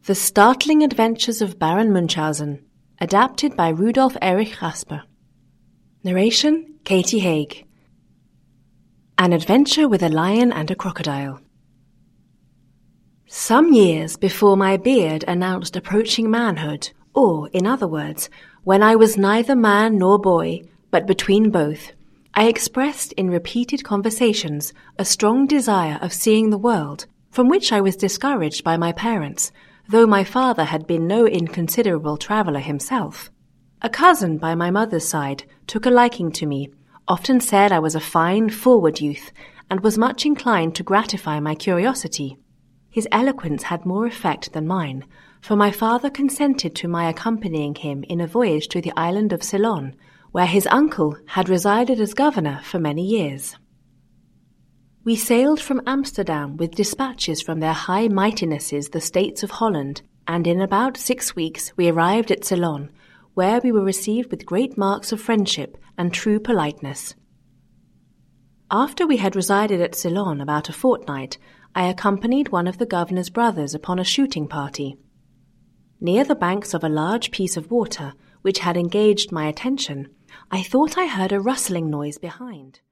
The Startling Adventures of Baron Munchausen, adapted by Rudolf Erich Rasper. Narration, Katie Haig. An Adventure with a Lion and a Crocodile. Some years before my beard announced approaching manhood, or, in other words, when I was neither man nor boy, but between both, I expressed in repeated conversations a strong desire of seeing the world, from which I was discouraged by my parents, though my father had been no inconsiderable traveller himself. A cousin by my mother's side took a liking to me, often said I was a fine, forward youth, and was much inclined to gratify my curiosity. His eloquence had more effect than mine, for my father consented to my accompanying him in a voyage to the island of Ceylon, where his uncle had resided as governor for many years. We sailed from Amsterdam with dispatches from their high mightinesses the states of Holland, and in about 6 weeks we arrived at Ceylon, where we were received with great marks of friendship and true politeness. After we had resided at Ceylon about a fortnight, I accompanied one of the governor's brothers upon a shooting party. Near the banks of a large piece of water, which had engaged my attention, I thought I heard a rustling noise behind.